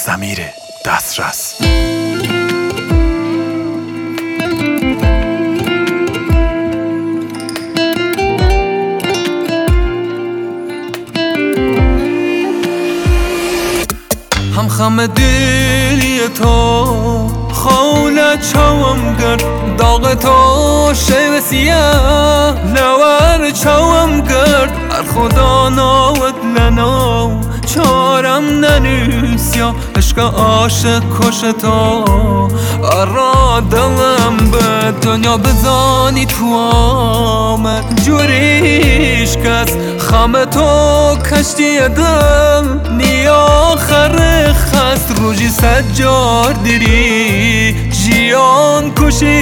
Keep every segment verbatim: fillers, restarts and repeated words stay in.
ضمیر دسترس. هم خم دلی تو خولت چاوم کرد، داغ تو شیوه سیاه لور چاوم کرد. هر خدا ناود لناو چارم ننویس یا عشق عاشق کش تو. ارا دلم به دنیا بزانی تو آمد جوریش کس خم تو کشتی دل نیا خر خست روژی سجار دیری جیان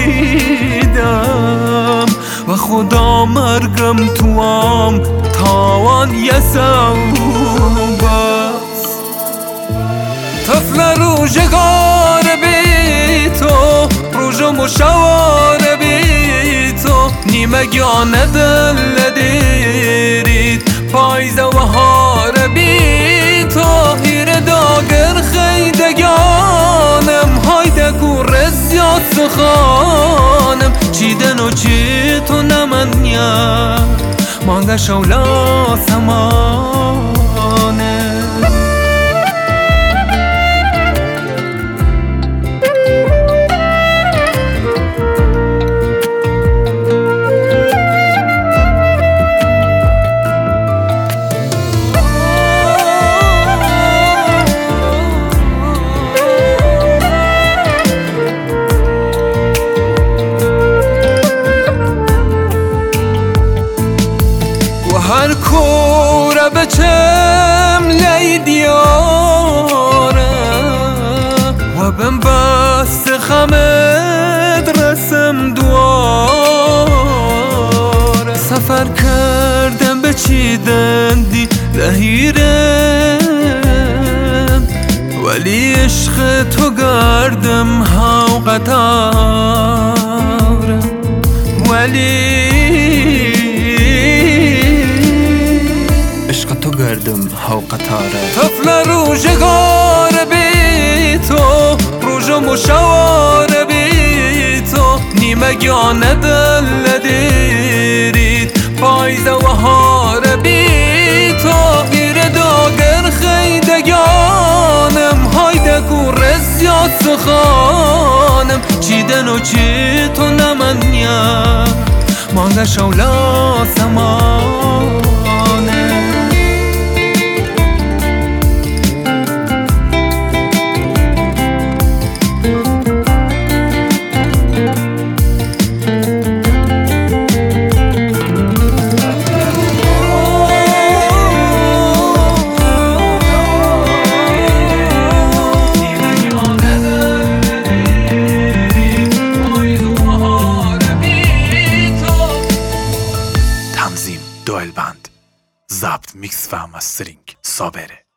کشیدم و خدا مرگم تو هم تاوان یه سوبست. طفل روژگار بی تو روژ مشوار بی تو نیمگیانه دل دیرید پایزه و هار بی تو. هیر داگر خیدگانم هایده کو رزیاد سخانم چیدن و چی تو نمنیا مانگه شولا سمانه. هر کوره بچم لی دیاره و بم بست خمد رسم دواره. سفر کردم بچیدن دی لحیرم ولی عشق تو گردم هاو قطارم ولی عشق تو گردم هاو قطاره. طفل روژگار بی تو روژ مشوار بی تو نیمگیانه دل دیرید پایزه و هار بی تو. گیر داگر خیدگانم هایده کو رزیاد سخانم چیدن و چی تو نمنیا مانگه شولا سمانه. تنظیم دوئل بند، ضبط، میکس و مسترینگ صابره.